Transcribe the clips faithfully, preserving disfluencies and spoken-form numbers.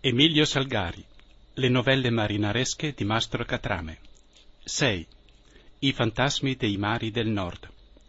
Emilio Salgari. Le novelle marinaresche di Mastro Catrame. sei. I fantasmi dei mari del nord.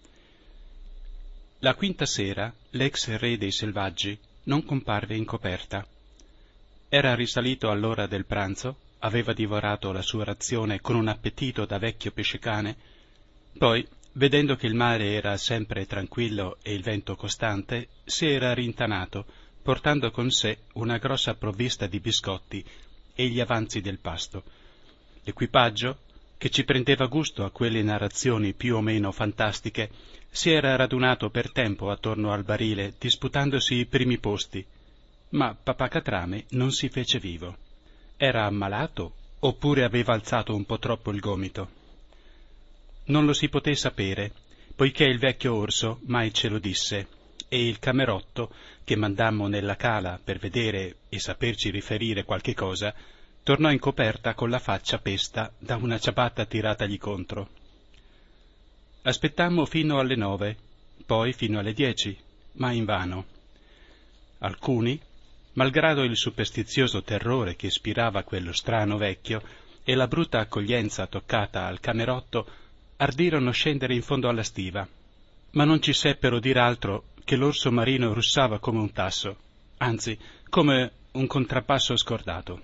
La quinta sera l'ex re dei selvaggi non comparve in coperta. Era risalito all'ora del pranzo, aveva divorato la sua razione con un appetito da vecchio pescecane, poi, vedendo che il mare era sempre tranquillo e il vento costante, si era rintanato, portando con sé una grossa provvista di biscotti e gli avanzi del pasto. L'equipaggio, che ci prendeva gusto a quelle narrazioni più o meno fantastiche, si era radunato per tempo attorno al barile, disputandosi i primi posti, ma papà Catrame non si fece vivo. Era ammalato, oppure aveva alzato un po' troppo il gomito? Non lo si poté sapere, poiché il vecchio orso mai ce lo disse, e il camerotto, che mandammo nella cala per vedere e saperci riferire qualche cosa, tornò in coperta con la faccia pesta da una ciabatta tiratagli contro. Aspettammo fino alle nove, poi fino alle dieci, ma invano. Alcuni, malgrado il superstizioso terrore che ispirava quello strano vecchio e la brutta accoglienza toccata al camerotto, ardirono scendere in fondo alla stiva, ma non ci seppero dir altro che l'orso marino russava come un tasso, anzi come un contrappasso scordato.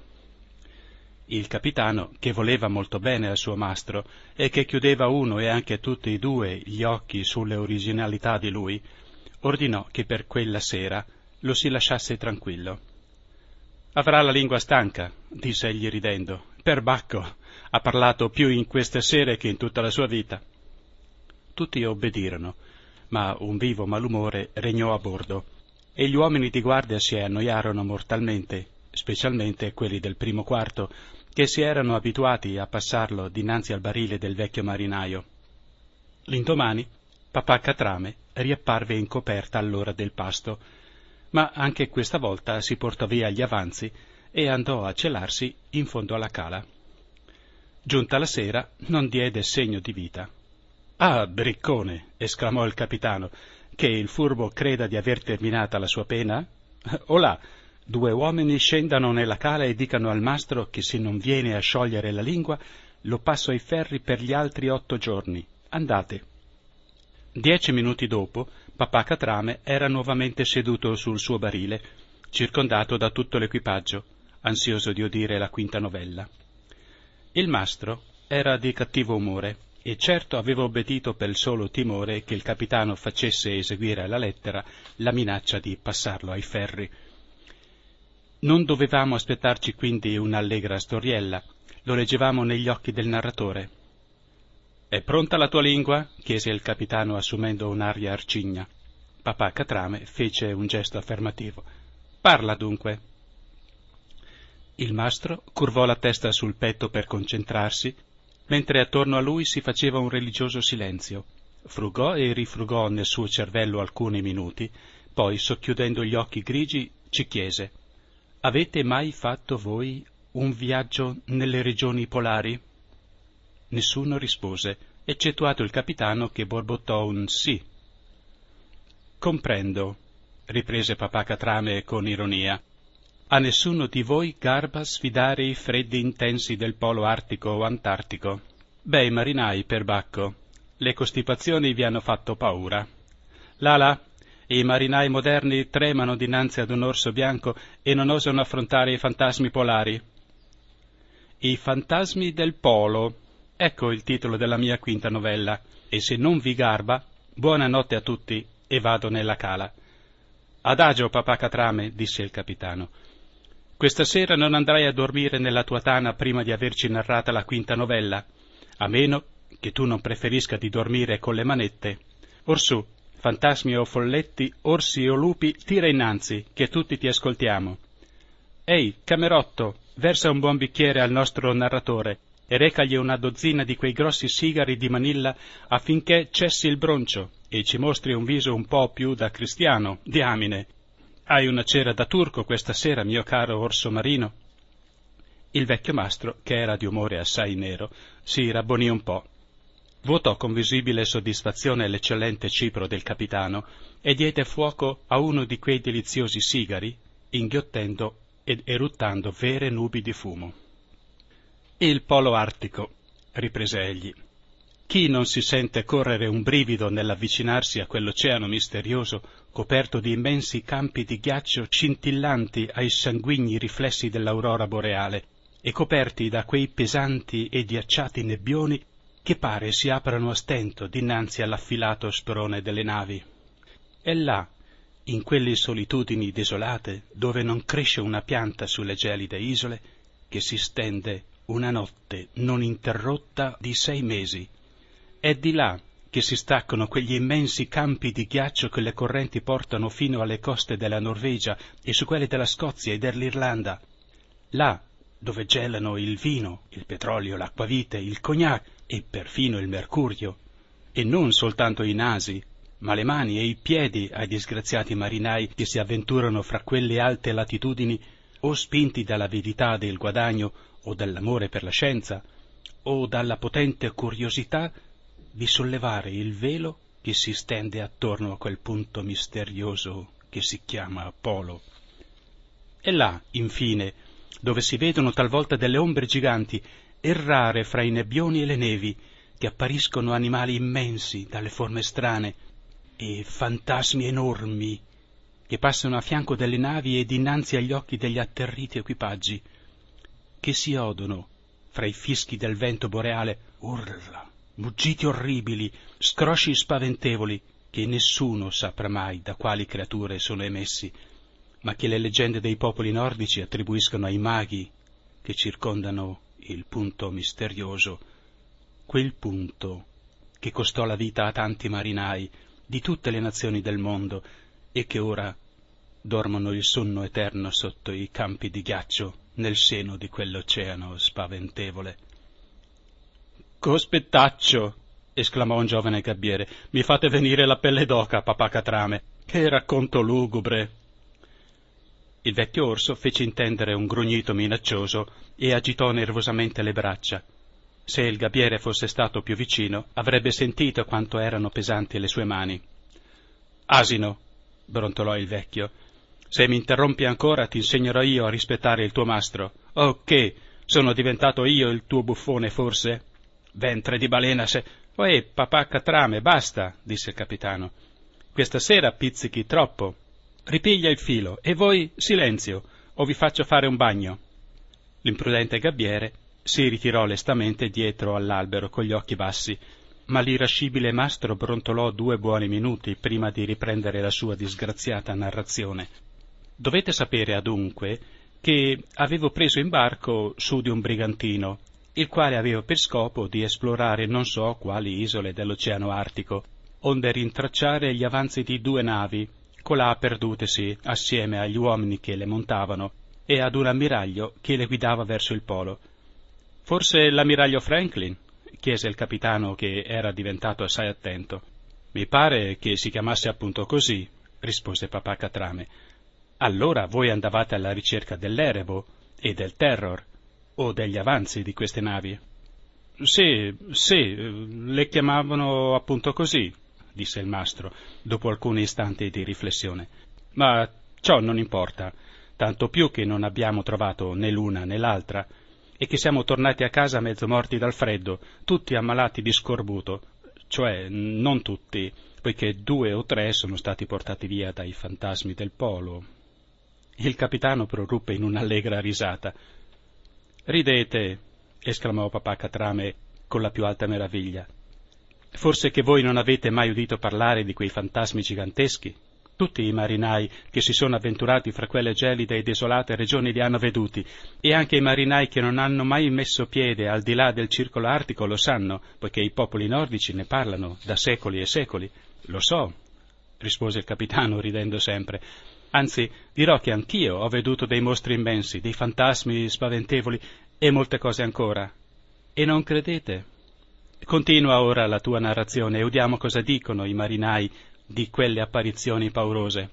Il capitano, che voleva molto bene al suo mastro e che chiudeva uno e anche tutti e due gli occhi sulle originalità di lui, ordinò che per quella sera lo si lasciasse tranquillo. «Avrà la lingua stanca», disse egli ridendo. «Perbacco, ha parlato più in queste sere che in tutta la sua vita». Tutti obbedirono, ma un vivo malumore regnò a bordo, e gli uomini di guardia si annoiarono mortalmente, specialmente quelli del primo quarto, che si erano abituati a passarlo dinanzi al barile del vecchio marinaio. L'indomani papà Catrame riapparve in coperta all'ora del pasto, ma anche questa volta si portò via gli avanzi e andò a celarsi in fondo alla cala. Giunta la sera non diede segno di vita. «Ah, briccone!» esclamò il capitano, «che il furbo creda di aver terminata la sua pena? Olà, due uomini scendano nella cala e dicano al mastro che se non viene a sciogliere la lingua lo passo ai ferri per gli altri otto giorni. Andate». Dieci minuti dopo, papà Catrame era nuovamente seduto sul suo barile, circondato da tutto l'equipaggio, ansioso di udire la quinta novella. Il mastro era di cattivo umore, e certo aveva obbedito per il solo timore che il capitano facesse eseguire alla lettera la minaccia di passarlo ai ferri. Non dovevamo aspettarci quindi un'allegra storiella, lo leggevamo negli occhi del narratore. «È pronta la tua lingua?» chiese il capitano assumendo un'aria arcigna. Papà Catrame fece un gesto affermativo. «Parla dunque». Il mastro curvò la testa sul petto per concentrarsi, mentre attorno a lui si faceva un religioso silenzio. Frugò e rifrugò nel suo cervello alcuni minuti, poi, socchiudendo gli occhi grigi, ci chiese: «Avete mai fatto voi un viaggio nelle regioni polari?» Nessuno rispose, eccettuato il capitano che borbottò un sì. «Comprendo», riprese papà Catrame con ironia. «A nessuno di voi garba sfidare i freddi intensi del polo artico o antartico? Bei marinai, perbacco, le costipazioni vi hanno fatto paura. Là là, i marinai moderni tremano dinanzi ad un orso bianco e non osano affrontare i fantasmi polari». «I fantasmi del polo», ecco il titolo della mia quinta novella, e se non vi garba, buonanotte a tutti e vado nella cala. «Adagio, papà Catrame», disse il capitano. «Questa sera non andrai a dormire nella tua tana prima di averci narrata la quinta novella, a meno che tu non preferisca di dormire con le manette. Orsù, fantasmi o folletti, orsi o lupi, tira innanzi, che tutti ti ascoltiamo. Ehi, camerotto, versa un buon bicchiere al nostro narratore e recagli una dozzina di quei grossi sigari di Manilla affinché cessi il broncio e ci mostri un viso un po' più da cristiano, diamine. Hai una cera da turco questa sera, mio caro orso marino?» Il vecchio mastro, che era di umore assai nero, si rabbonì un po'. Vuotò con visibile soddisfazione l'eccellente cipro del capitano e diede fuoco a uno di quei deliziosi sigari, inghiottendo ed eruttando vere nubi di fumo. Il polo artico, riprese egli. Chi non si sente correre un brivido nell'avvicinarsi a quell'oceano misterioso, coperto di immensi campi di ghiaccio scintillanti ai sanguigni riflessi dell'aurora boreale e coperti da quei pesanti e ghiacciati nebbioni che pare si aprano a stento dinanzi all'affilato sprone delle navi? E là, in quelle solitudini desolate, dove non cresce una pianta sulle gelide isole, che si stende una notte non interrotta di sei mesi. È di là che si staccano quegli immensi campi di ghiaccio che le correnti portano fino alle coste della Norvegia e su quelle della Scozia e dell'Irlanda. Là dove gelano il vino, il petrolio, l'acquavite, il cognac e perfino il mercurio. E non soltanto i nasi, ma le mani e i piedi ai disgraziati marinai che si avventurano fra quelle alte latitudini, o spinti dall'avidità del guadagno o dall'amore per la scienza, o dalla potente curiosità di sollevare il velo che si stende attorno a quel punto misterioso che si chiama polo. E là, infine, dove si vedono talvolta delle ombre giganti errare fra i nebbioni e le nevi, che appariscono animali immensi dalle forme strane, e fantasmi enormi che passano a fianco delle navi e dinanzi agli occhi degli atterriti equipaggi, che si odono, fra i fischi del vento boreale, urla, muggiti orribili, scrosci spaventevoli, che nessuno saprà mai da quali creature sono emessi, ma che le leggende dei popoli nordici attribuiscono ai maghi che circondano il punto misterioso, quel punto che costò la vita a tanti marinai di tutte le nazioni del mondo e che ora dormono il sonno eterno sotto i campi di ghiaccio nel seno di quell'oceano spaventevole. «Cospettaccio!» esclamò un giovane gabbiere. «Mi fate venire la pelle d'oca, papà Catrame! Che racconto lugubre!» Il vecchio orso fece intendere un grugnito minaccioso e agitò nervosamente le braccia. Se il gabbiere fosse stato più vicino, avrebbe sentito quanto erano pesanti le sue mani. «Asino!» brontolò il vecchio. «Se mi interrompi ancora, ti insegnerò io a rispettare il tuo mastro. Oh, che? Sono diventato io il tuo buffone, forse? Ventre di balena, se... Ohè, papà Catrame, basta!» disse il capitano. «Questa sera pizzichi troppo. Ripiglia il filo, e voi silenzio, o vi faccio fare un bagno.» L'imprudente gabbiere si ritirò lestamente dietro all'albero con gli occhi bassi, ma l'irascibile mastro brontolò due buoni minuti prima di riprendere la sua disgraziata narrazione. «Dovete sapere adunque che avevo preso in barco su di un brigantino, il quale aveva per scopo di esplorare non so quali isole dell'Oceano Artico, onde rintracciare gli avanzi di due navi, colà perdutesi assieme agli uomini che le montavano e ad un ammiraglio che le guidava verso il polo. «Forse l'ammiraglio Franklin?» chiese il capitano, che era diventato assai attento. «Mi pare che si chiamasse appunto così», rispose papà Catrame. «Allora voi andavate alla ricerca dell'Erebo e del Terror, o degli avanzi di queste navi?» «Sì, sì, le chiamavano appunto così», disse il mastro, dopo alcuni istanti di riflessione. «Ma ciò non importa, tanto più che non abbiamo trovato né l'una né l'altra, e che siamo tornati a casa mezzo morti dal freddo, tutti ammalati di scorbuto, cioè non tutti, poiché due o tre sono stati portati via dai fantasmi del polo.» Il capitano proruppe in un'allegra risata. «Ridete», esclamò papà Catrame con la più alta meraviglia. «Forse che voi non avete mai udito parlare di quei fantasmi giganteschi? Tutti i marinai che si sono avventurati fra quelle gelide e desolate regioni li hanno veduti, e anche i marinai che non hanno mai messo piede al di là del circolo artico lo sanno, poiché i popoli nordici ne parlano da secoli e secoli.» «Lo so», rispose il capitano ridendo sempre. «Anzi, dirò che anch'io ho veduto dei mostri immensi, dei fantasmi spaventevoli e molte cose ancora. E non credete? Continua ora la tua narrazione e udiamo cosa dicono i marinai di quelle apparizioni paurose.»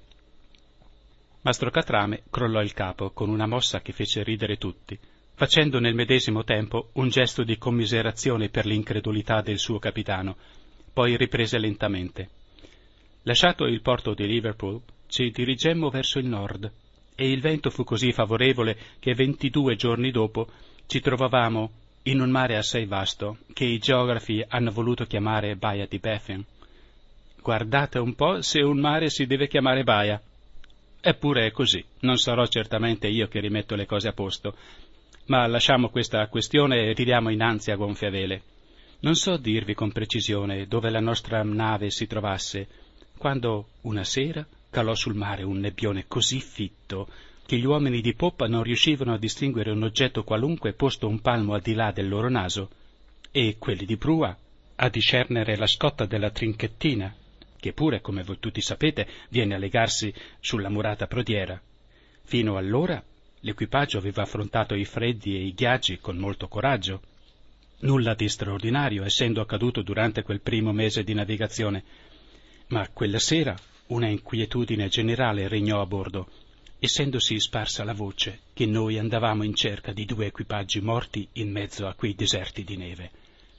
Mastro Catrame crollò il capo con una mossa che fece ridere tutti, facendo nel medesimo tempo un gesto di commiserazione per l'incredulità del suo capitano. Poi riprese lentamente. «Lasciato il porto di Liverpool, ci dirigemmo verso il nord e il vento fu così favorevole che ventidue giorni dopo ci trovavamo in un mare assai vasto che i geografi hanno voluto chiamare Baia di Baffin. Guardate un po' se un mare si deve chiamare baia. Eppure è così, non sarò certamente io che rimetto le cose a posto, ma lasciamo questa questione e ridiamo innanzi a gonfie vele. Non so dirvi con precisione dove la nostra nave si trovasse, quando una sera calò sul mare un nebbione così fitto che gli uomini di poppa non riuscivano a distinguere un oggetto qualunque posto un palmo al di là del loro naso, e quelli di prua a discernere la scotta della trinchettina, che pure, come voi tutti sapete, viene a legarsi sulla murata prodiera. Fino allora l'equipaggio aveva affrontato i freddi e i ghiacci con molto coraggio. Nulla di straordinario, essendo accaduto durante quel primo mese di navigazione, ma quella sera una inquietudine generale regnò a bordo, essendosi sparsa la voce che noi andavamo in cerca di due equipaggi morti in mezzo a quei deserti di neve.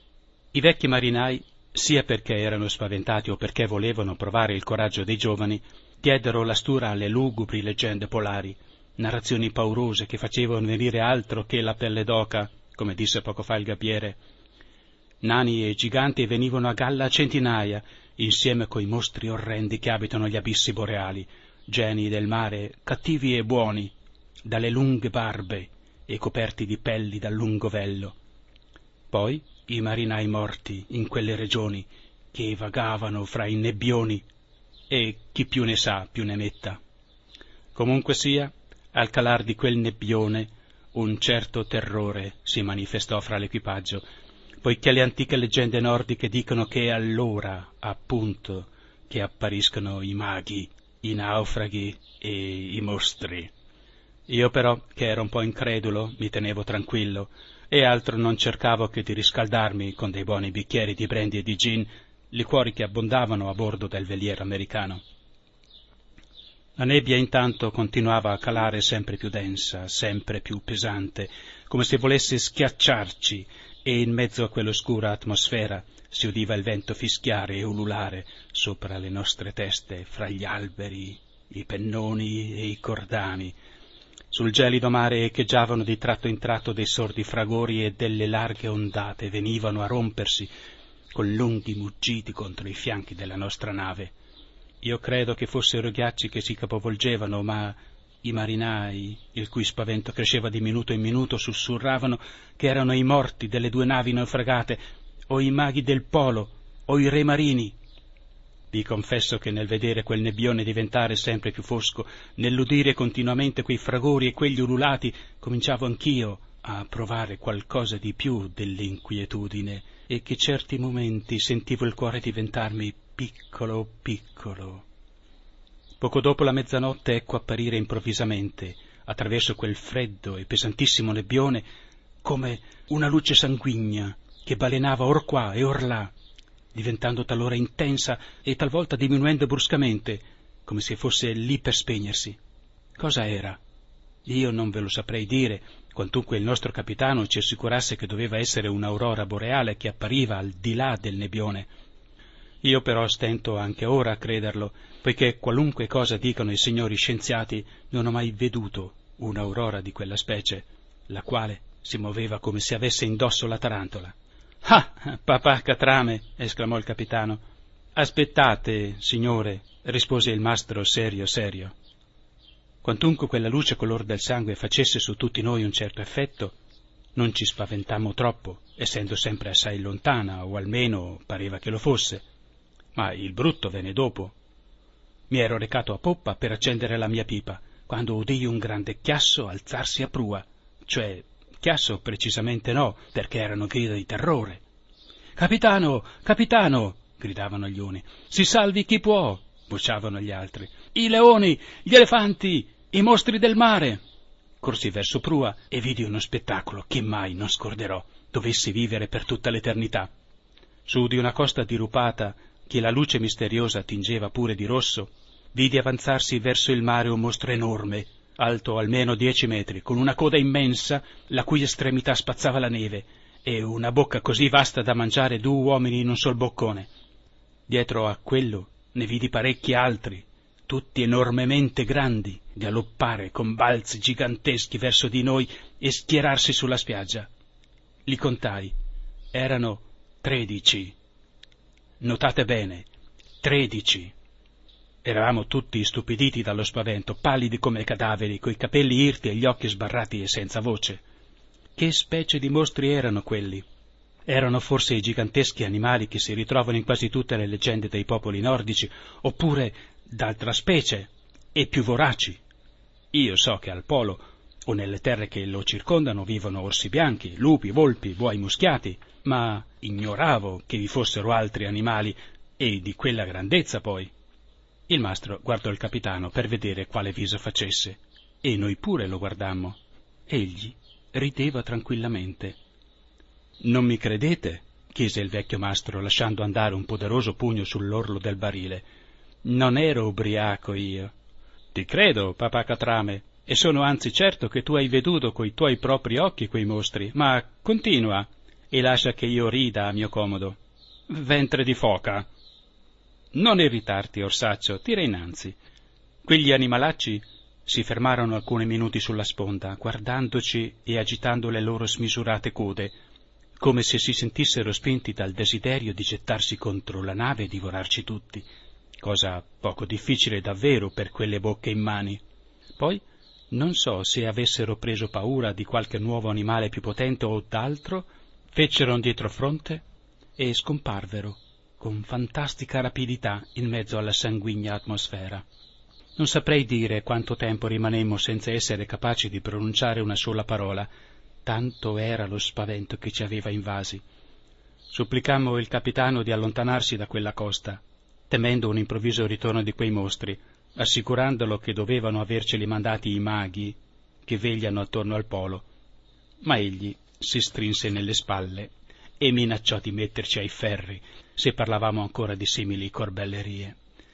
I vecchi marinai, sia perché erano spaventati o perché volevano provare il coraggio dei giovani, diedero la stura alle lugubri leggende polari, narrazioni paurose che facevano venire altro che la pelle d'oca, come disse poco fa il gabbiere. Nani e giganti venivano a galla a centinaia, insieme coi mostri orrendi che abitano gli abissi boreali, geni del mare, cattivi e buoni, dalle lunghe barbe e coperti di pelli dal lungo vello. Poi i marinai morti in quelle regioni che vagavano fra i nebbioni, e chi più ne sa più ne metta. Comunque sia, al calar di quel nebbione un certo terrore si manifestò fra l'equipaggio, poiché le antiche leggende nordiche dicono che è allora, appunto, che appariscono i maghi, i naufraghi e i mostri. Io però, che ero un po' incredulo, mi tenevo tranquillo, e altro non cercavo che di riscaldarmi con dei buoni bicchieri di brandy e di gin, liquori che abbondavano a bordo del veliero americano. La nebbia intanto continuava a calare sempre più densa, sempre più pesante, come se volesse schiacciarci, e in mezzo a quell'oscura atmosfera si udiva il vento fischiare e ululare sopra le nostre teste, fra gli alberi, i pennoni e i cordani. Sul gelido mare echeggiavano di tratto in tratto dei sordi fragori e delle larghe ondate venivano a rompersi con lunghi muggiti contro i fianchi della nostra nave. Io credo che fossero ghiacci che si capovolgevano, ma i marinai, il cui spavento cresceva di minuto in minuto, sussurravano che erano i morti delle due navi naufragate, o i maghi del polo, o i re marini. Vi confesso che nel vedere quel nebbione diventare sempre più fosco, nell'udire continuamente quei fragori e quegli ululati, cominciavo anch'io a provare qualcosa di più dell'inquietudine, e che certi momenti sentivo il cuore diventarmi piccolo piccolo. Poco dopo la mezzanotte ecco apparire improvvisamente, attraverso quel freddo e pesantissimo nebbione, come una luce sanguigna che balenava or qua e or là, diventando talora intensa e talvolta diminuendo bruscamente, come se fosse lì per spegnersi. Cosa era? Io non ve lo saprei dire, quantunque il nostro capitano ci assicurasse che doveva essere un'aurora boreale che appariva al di là del nebbione. Io però stento anche ora a crederlo, poiché qualunque cosa dicano i signori scienziati, non ho mai veduto un'aurora di quella specie, la quale si muoveva come se avesse indosso la tarantola. «Ah, papà Catrame!» esclamò il capitano. «Aspettate, signore», rispose il mastro serio serio. Quantunque quella luce color del sangue facesse su tutti noi un certo effetto, non ci spaventammo troppo, essendo sempre assai lontana, o almeno pareva che lo fosse. Ma il brutto venne dopo. Mi ero recato a poppa per accendere la mia pipa, quando udii un grande chiasso alzarsi a prua, cioè chiasso precisamente no, perché erano grida di terrore. «Capitano! Capitano!» gridavano gli uni. «Si salvi chi può!» vociavano gli altri. «I leoni! Gli elefanti! I mostri del mare!» Corsi verso prua e vidi uno spettacolo che mai non scorderò, dovessi vivere per tutta l'eternità. Su di una costa dirupata, che la luce misteriosa tingeva pure di rosso, vidi avanzarsi verso il mare un mostro enorme, alto almeno dieci metri, con una coda immensa, la cui estremità spazzava la neve, e una bocca così vasta da mangiare due uomini in un sol boccone. Dietro a quello ne vidi parecchi altri, tutti enormemente grandi, galoppare con balzi giganteschi verso di noi e schierarsi sulla spiaggia. Li contai. Erano tredici. Notate bene, tredici. Eravamo tutti istupiditi dallo spavento, pallidi come cadaveri, coi capelli irti e gli occhi sbarrati e senza voce. Che specie di mostri erano quelli? Erano forse i giganteschi animali che si ritrovano in quasi tutte le leggende dei popoli nordici, oppure d'altra specie, e più voraci. Io so che al polo, o nelle terre che lo circondano, vivono orsi bianchi, lupi, volpi, buoi muschiati, ma ignoravo che vi fossero altri animali, e di quella grandezza poi. Il mastro guardò il capitano per vedere quale viso facesse, e noi pure lo guardammo. Egli rideva tranquillamente. «Non mi credete?» chiese il vecchio mastro, lasciando andare un poderoso pugno sull'orlo del barile. «Non ero ubriaco io». «Ti credo, papà Catrame, e sono anzi certo che tu hai veduto coi tuoi propri occhi quei mostri, ma continua, e lascia che io rida a mio comodo». «Ventre di foca!» «Non irritarti, orsaccio, tira innanzi». Quegli animalacci si fermarono alcuni minuti sulla sponda, guardandoci e agitando le loro smisurate code, come se si sentissero spinti dal desiderio di gettarsi contro la nave e divorarci tutti, cosa poco difficile davvero per quelle bocche immani. Poi non so se avessero preso paura di qualche nuovo animale più potente o d'altro, fecero un dietrofronte e scomparvero con fantastica rapidità in mezzo alla sanguigna atmosfera. Non saprei dire quanto tempo rimanemmo senza essere capaci di pronunciare una sola parola, tanto era lo spavento che ci aveva invasi. Supplicammo il capitano di allontanarsi da quella costa, temendo un improvviso ritorno di quei mostri, assicurandolo che dovevano averceli mandati i maghi che vegliano attorno al polo. Ma egli si strinse nelle spalle e minacciò di metterci ai ferri se parlavamo ancora di simili corbellerie.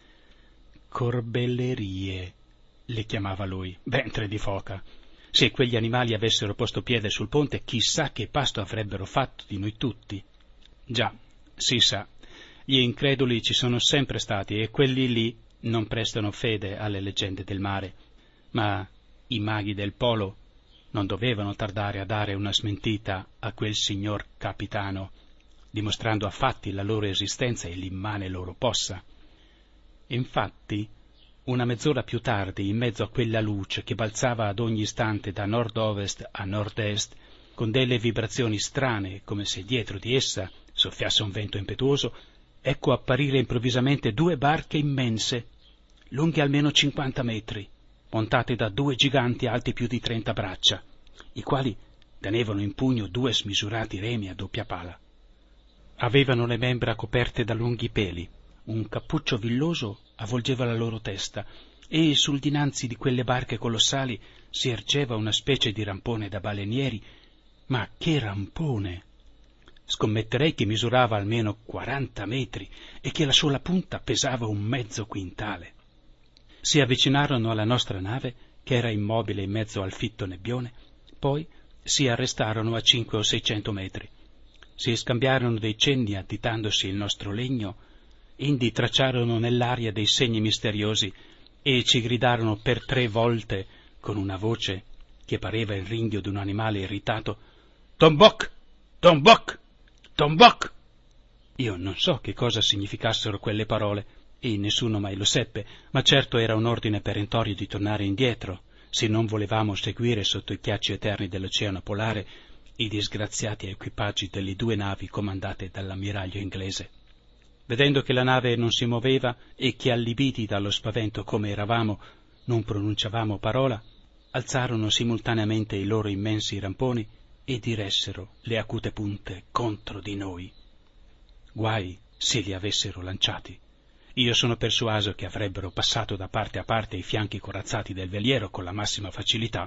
Corbellerie, le chiamava lui, ventre di foca. Se quegli animali avessero posto piede sul ponte, chissà che pasto avrebbero fatto di noi tutti. Già, si sa, gli increduli ci sono sempre stati e quelli lì non prestano fede alle leggende del mare, ma i maghi del polo non dovevano tardare a dare una smentita a quel signor capitano, dimostrando a fatti la loro esistenza e l'immane loro possa. Infatti, una mezz'ora più tardi, in mezzo a quella luce che balzava ad ogni istante da nord-ovest a nord-est, con delle vibrazioni strane, come se dietro di essa soffiasse un vento impetuoso, ecco apparire improvvisamente due barche immense, lunghe almeno cinquanta metri, montate da due giganti alti più di trenta braccia, i quali tenevano in pugno due smisurati remi a doppia pala. Avevano le membra coperte da lunghi peli, un cappuccio villoso avvolgeva la loro testa, e sul dinanzi di quelle barche colossali si ergeva una specie di rampone da balenieri. Ma che rampone! Scommetterei che misurava almeno quaranta metri e che la sola punta pesava un mezzo quintale. Si avvicinarono alla nostra nave, che era immobile in mezzo al fitto nebbione, poi si arrestarono a cinque o seicento metri. Si scambiarono dei cenni additandosi il nostro legno, indi tracciarono nell'aria dei segni misteriosi e ci gridarono per tre volte con una voce che pareva il ringhio d'un animale irritato: «Tombok! Tombok! Tombok!» Io non so che cosa significassero quelle parole, e nessuno mai lo seppe, ma certo era un ordine perentorio di tornare indietro, se non volevamo seguire sotto i ghiacci eterni dell'oceano polare i disgraziati equipaggi delle due navi comandate dall'ammiraglio inglese. Vedendo che la nave non si muoveva e che, allibiti dallo spavento come eravamo, non pronunciavamo parola, alzarono simultaneamente i loro immensi ramponi e diressero le acute punte contro di noi. Guai se li avessero lanciati. Io sono persuaso che avrebbero passato da parte a parte i fianchi corazzati del veliero con la massima facilità.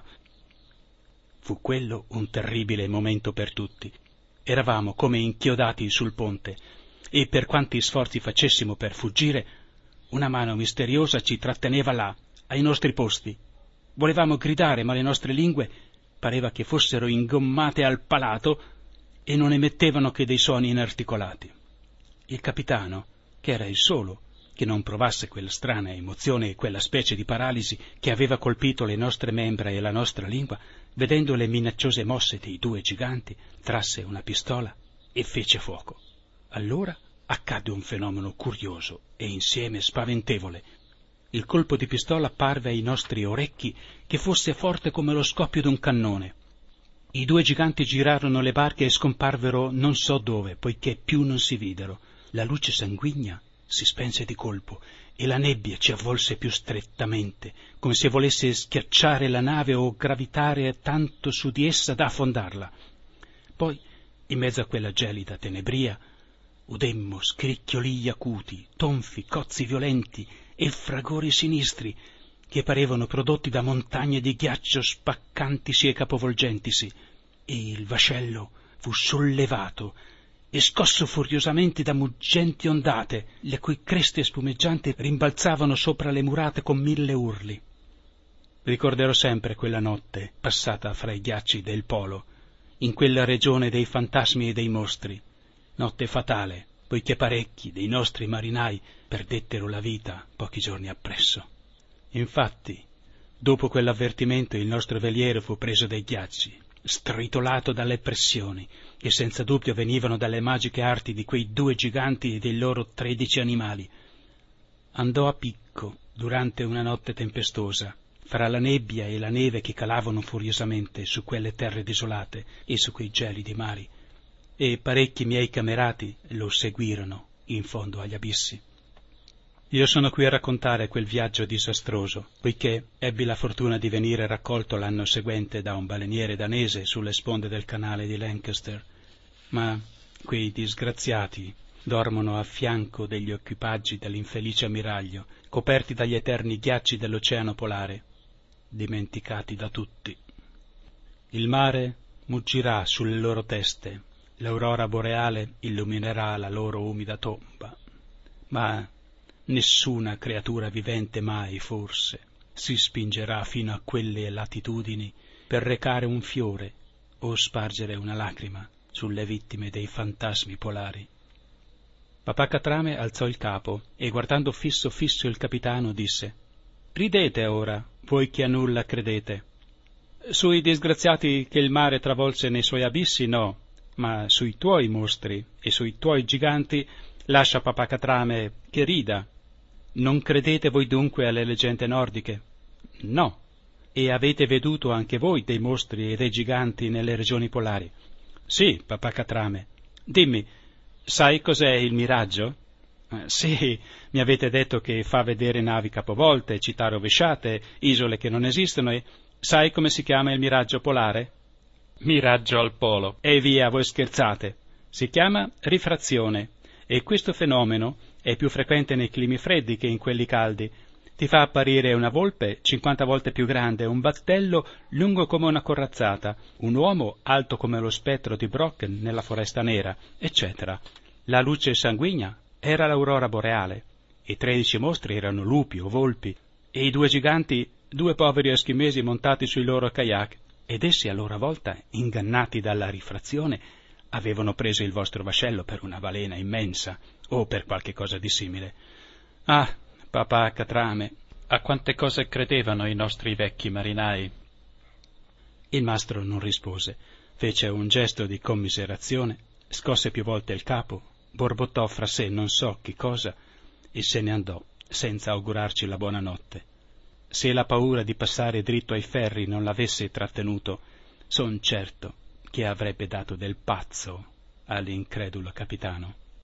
Fu quello un terribile momento per tutti. Eravamo come inchiodati sul ponte, e per quanti sforzi facessimo per fuggire, una mano misteriosa ci tratteneva là, ai nostri posti. Volevamo gridare, ma le nostre lingue pareva che fossero ingommate al palato e non emettevano che dei suoni inarticolati. Il capitano, che era il solo che non provasse quella strana emozione e quella specie di paralisi che aveva colpito le nostre membra e la nostra lingua, vedendo le minacciose mosse dei due giganti, trasse una pistola e fece fuoco. Allora accadde un fenomeno curioso e insieme spaventevole. Il colpo di pistola parve ai nostri orecchi che fosse forte come lo scoppio d'un cannone. I due giganti girarono le barche e scomparvero non so dove, poiché più non si videro. La luce sanguigna si spense di colpo e la nebbia ci avvolse più strettamente, come se volesse schiacciare la nave o gravitare tanto su di essa da affondarla. Poi, in mezzo a quella gelida tenebria, udemmo scricchiolii acuti, tonfi, cozzi violenti e fragori sinistri che parevano prodotti da montagne di ghiaccio spaccantisi e capovolgentisi, e il vascello fu sollevato e scosso furiosamente da muggenti ondate, le cui creste spumeggianti rimbalzavano sopra le murate con mille urli. Ricorderò sempre quella notte passata fra i ghiacci del polo, in quella regione dei fantasmi e dei mostri, notte fatale, poiché parecchi dei nostri marinai perdettero la vita pochi giorni appresso. Infatti, dopo quell'avvertimento il nostro veliero fu preso dai ghiacci, stritolato dalle pressioni, che senza dubbio venivano dalle magiche arti di quei due giganti e dei loro tredici animali. Andò a picco durante una notte tempestosa, fra la nebbia e la neve che calavano furiosamente su quelle terre desolate e su quei gelidi mari, e parecchi miei camerati lo seguirono in fondo agli abissi. Io sono qui a raccontare quel viaggio disastroso, poiché ebbi la fortuna di venire raccolto l'anno seguente da un baleniere danese sulle sponde del canale di Lancaster, ma quei disgraziati dormono a fianco degli equipaggi dell'infelice ammiraglio, coperti dagli eterni ghiacci dell'oceano polare, dimenticati da tutti. Il mare muggirà sulle loro teste, l'aurora boreale illuminerà la loro umida tomba, ma nessuna creatura vivente mai, forse, si spingerà fino a quelle latitudini per recare un fiore o spargere una lacrima sulle vittime dei fantasmi polari. Papà Catrame alzò il capo e, guardando fisso fisso il capitano, disse: «Ridete ora, voi che a nulla credete. Sui disgraziati che il mare travolse nei suoi abissi no, ma sui tuoi mostri e sui tuoi giganti lascia papà Catrame che rida. Non credete voi dunque alle leggende nordiche? No. E avete veduto anche voi dei mostri e dei giganti nelle regioni polari? Sì, papà Catrame. Dimmi, sai cos'è il miraggio? Eh, sì, mi avete detto che fa vedere navi capovolte, città rovesciate, isole che non esistono, e sai come si chiama il miraggio polare? Miraggio al polo. E via, voi scherzate. Si chiama rifrazione, e questo fenomeno è più frequente nei climi freddi che in quelli caldi. Ti fa apparire una volpe cinquanta volte più grande, un battello lungo come una corazzata, un uomo alto come lo spettro di Brocken nella foresta nera, eccetera. La luce sanguigna era l'aurora boreale, i tredici mostri erano lupi o volpi, e i due giganti due poveri eschimesi montati sui loro kayak, ed essi a loro volta, ingannati dalla rifrazione, avevano preso il vostro vascello per una balena immensa, o per qualche cosa di simile. Ah, papà Catrame, a quante cose credevano i nostri vecchi marinai!» Il mastro non rispose, fece un gesto di commiserazione, scosse più volte il capo, borbottò fra sé non so che cosa e se ne andò senza augurarci la buonanotte. Se la paura di passare dritto ai ferri non l'avesse trattenuto, son certo che avrebbe dato del pazzo all'incredulo capitano.